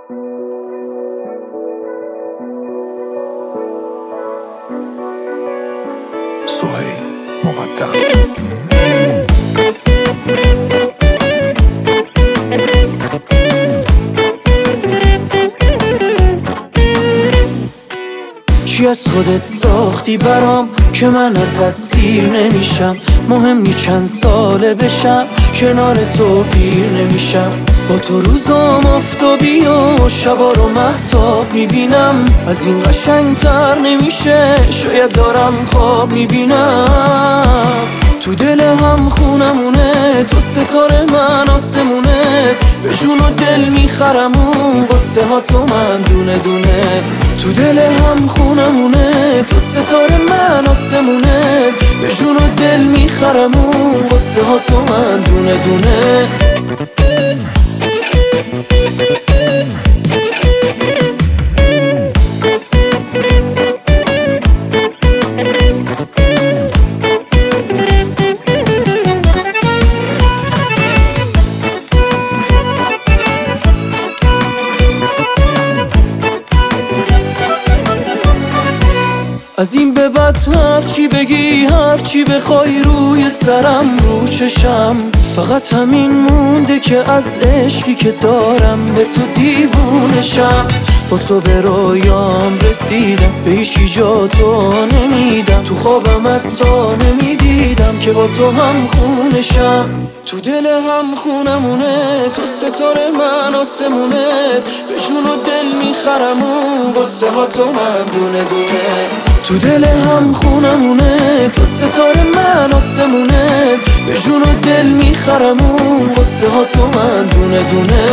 سهیل مقدم. چی از خودت ساختی برام که من ازت سیر نمیشم؟ مهم نی چند ساله بشم کنار تو پیر نمیشم. با تو روزام آفتابی و شبا رو مهتاب میبینم. از این قشنگتر نمیشه، شاید دارم خواب میبینم. تو دل هم خونمونه، تو ستاره من آسمونه. به جون و دل میخرم اون قصه ها تو من دونه دونه. تو دل هم خونمونه، تو ستاره من آسمونه. به جون و دل میخرم اون قصه ها تو من دونه دونه. از این به بعد هرچی بگی هرچی بخوای روی سرم رو چشم. فقط همین مونده که از عشقی که دارم به تو دیوونشم. با تو به رویام رسیدم، به هیچی جا تو نمیدم. تو خوابم حتی نمیدیدم که با تو هم خونشم. تو دل هم خونمونه، تو ستاره من آسمونه. به جون و دل میخرم اون قصه ها تو من دونه دونه. تو دل هم خونمونه، تو ستاره من آسمونه. به جون و دل میخرم اون قصه ها تو من دونه دونه.